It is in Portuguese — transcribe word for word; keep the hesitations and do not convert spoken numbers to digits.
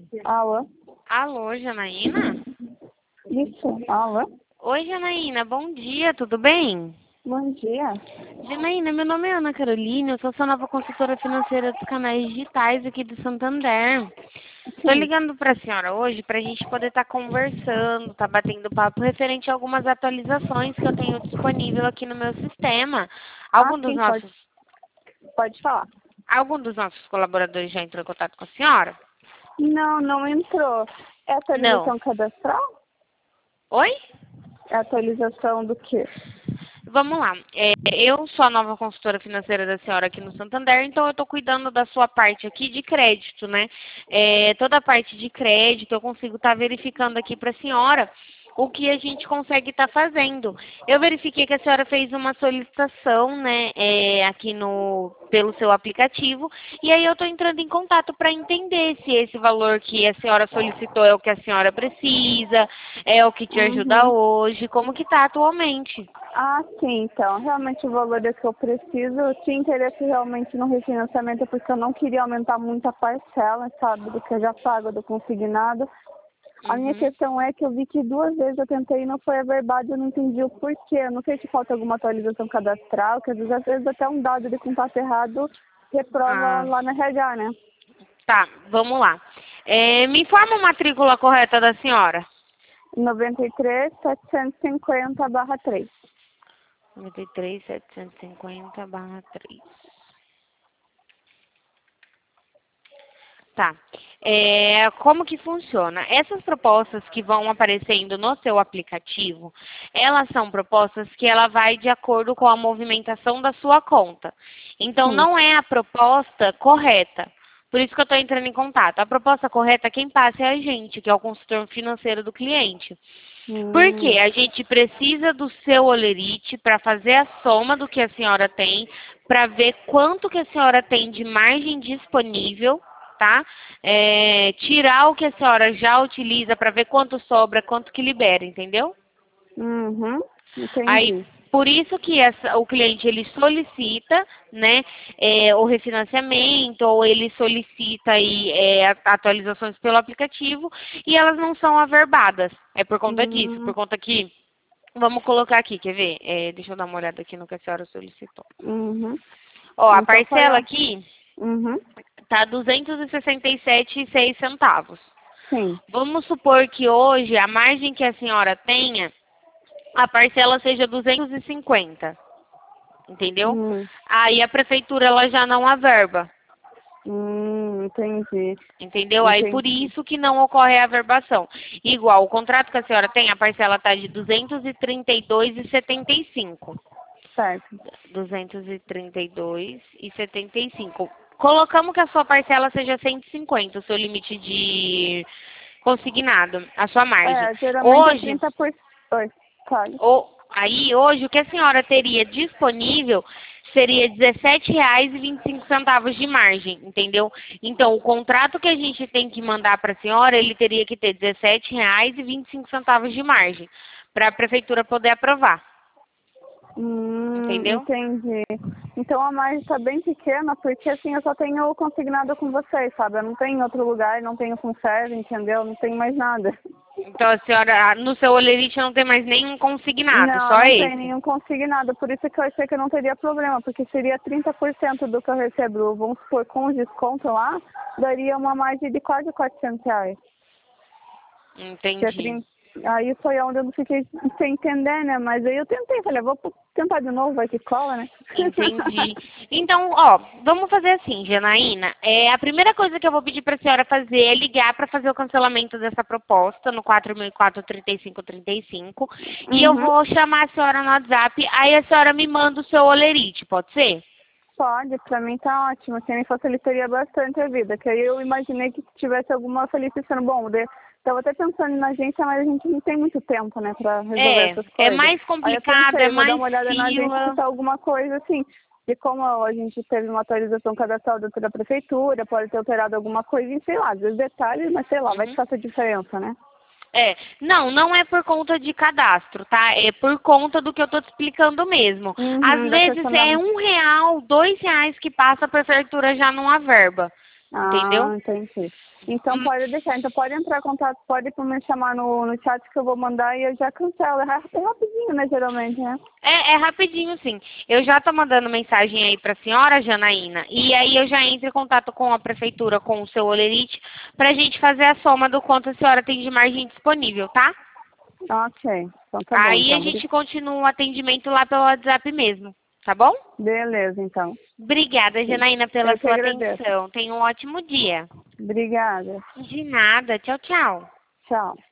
Alô? Alô, Janaína? Isso, alô? Oi, Janaína, bom dia, tudo bem? Bom dia. Janaína, meu nome é Ana Carolina, eu sou sua nova consultora financeira dos canais digitais aqui do Santander. Estou Sim. ligando para a senhora hoje para a gente poder estar conversando, estar batendo papo referente a algumas atualizações que eu tenho disponível aqui no meu sistema. Ah, Algum dos sim, pode, nossos, pode falar. algum dos nossos colaboradores já entrou em contato com a senhora? Não, não entrou. É Não. atualização cadastral? Oi? É atualização do quê? Vamos lá. É, eu sou a nova consultora financeira da senhora aqui no Santander, então eu estou cuidando da sua parte aqui de crédito, né? É, toda a parte de crédito eu consigo estar verificando aqui para a senhora o que a gente consegue estar fazendo. Eu verifiquei que a senhora fez uma solicitação, né, é, aqui no pelo seu aplicativo, e aí eu estou entrando em contato para entender se esse valor que a senhora solicitou é o que a senhora precisa, é o que te ajuda Uhum. hoje, como que está atualmente. Ah, sim, então. Realmente o valor é que eu preciso. Eu tinha interesse realmente no refinanciamento porque eu não queria aumentar muito a parcela, sabe, do que eu já pago do consignado. A minha Uhum. questão é que eu vi que duas vezes eu tentei e não foi averbado, eu não entendi o porquê. Eu não sei se falta alguma atualização cadastral, que às vezes, às vezes até um dado de contato errado reprova Ah, lá na R H, né? tá, vamos lá. É, me informa a matrícula correta da senhora. noventa e três, setecentos e cinquenta barra três. noventa e três, setecentos e cinquenta barra três. Tá. É, como que funciona? Essas propostas que vão aparecendo no seu aplicativo, elas são propostas que ela vai de acordo com a movimentação da sua conta. Então, Sim. não é a proposta correta. Por isso que eu estou entrando em contato. A proposta correta, quem passa é a gente, que é o consultor financeiro do cliente. Por quê? Hum, A gente precisa do seu olerite para fazer a soma do que a senhora tem, para ver quanto que a senhora tem de margem disponível, tá? É, tirar o que a senhora já utiliza para ver quanto sobra, quanto que libera, entendeu? uhum, Aí, entendi. por isso que essa- o cliente ele solicita, né, é, o refinanciamento ou ele solicita aí, é, a- atualizações pelo aplicativo e elas não são averbadas. É por conta disso, por Hum, conta que, vamos colocar aqui, quer ver? É, deixa eu dar uma olhada aqui no que a senhora solicitou. uhum. Ó, a Então foi parcela a... aqui Uhum, tá duzentos e sessenta e sete e seis centavos. sim. Vamos supor que hoje a margem que a senhora tenha, a parcela seja duzentos e cinquenta. Entendeu? Hum, Aí a prefeitura ela já não averba, hum, entendi. entendeu? Aí por Entendi. isso que não ocorre a averbação. Igual, o contrato que a senhora tem, a parcela está de duzentos e trinta e dois e setenta e cinco. Certo. duzentos e trinta e dois e setenta e cinco. Colocamos que a sua parcela seja cento e cinquenta, o seu limite de consignado, a sua margem. É, geralmente é Hoje, trinta por cento. Oi, claro. O- aí, hoje, o que a senhora teria disponível seria dezessete reais e vinte e cinco centavos de margem, entendeu? Então, o contrato que a gente tem que mandar para a senhora, ele teria que ter dezessete reais e vinte e cinco centavos de margem, para a prefeitura poder aprovar, Hum, entendeu? entendi. Então a margem está bem pequena, porque assim eu só tenho consignado com vocês, sabe? Eu não tenho em outro lugar, não tenho com serve, entendeu? Não tenho mais nada. Então, a senhora, no seu olerite não tem mais nenhum consignado, Não, só não tem esse. nenhum consignado, por isso que eu achei que eu não teria problema, porque seria trinta por cento do que eu recebo, vamos supor, com o desconto lá, daria uma margem de quase quatrocentos reais. Que é Entendi. trinta. Aí foi onde eu não fiquei sem entender, né? Mas aí eu tentei, falei, vou tentar de novo, vai que cola, né? Entendi. Então, ó, vamos fazer assim, Janaína. É, a primeira coisa que eu vou pedir para a senhora fazer é ligar para fazer o cancelamento dessa proposta no quatro mil e quatro, trinta e cinco, trinta e cinco. E eu Uhum. vou chamar a senhora no WhatsApp, aí a senhora me manda o seu olerite, pode ser? Pode, pra mim tá ótimo, assim, me facilitaria bastante a vida, que aí eu imaginei que tivesse alguma felicitação. Bom, de, tava até pensando na agência, mas a gente não tem muito tempo, né, pra resolver É, essas é coisas. mais Aí eu complicado, pensei, é eu vou dar mais uma olhada na agência se fila. tá alguma coisa, assim, de como a gente teve uma atualização cadastral dentro da prefeitura, pode ter alterado alguma coisa, e sei lá, às vezes detalhes, mas sei lá, vai que Uhum. faça diferença, né? É, não, não é por conta de cadastro, tá? É por conta do que eu tô te explicando mesmo. Às Uhum, da vezes questão da... é um real, dois reais que passa, a prefeitura já não averba. entendeu? Ah, entendi. Então pode deixar, então pode entrar em contato, pode me chamar no, no chat que eu vou mandar e eu já cancelo. É rapidinho, né, geralmente, né? É, é rapidinho, sim. Eu já tô mandando mensagem aí pra senhora, Janaína, e aí eu já entro em contato com a prefeitura, com o seu Olerite, pra gente fazer a soma do quanto a senhora tem de margem disponível, tá? Ok, então tá bom. Aí Então. a gente continua o atendimento lá pelo WhatsApp mesmo, tá bom? Beleza, então. Obrigada, Janaína, pela Eu que sua agradeço. atenção. Tenha um ótimo dia. Obrigada. De nada. Tchau, tchau. Tchau.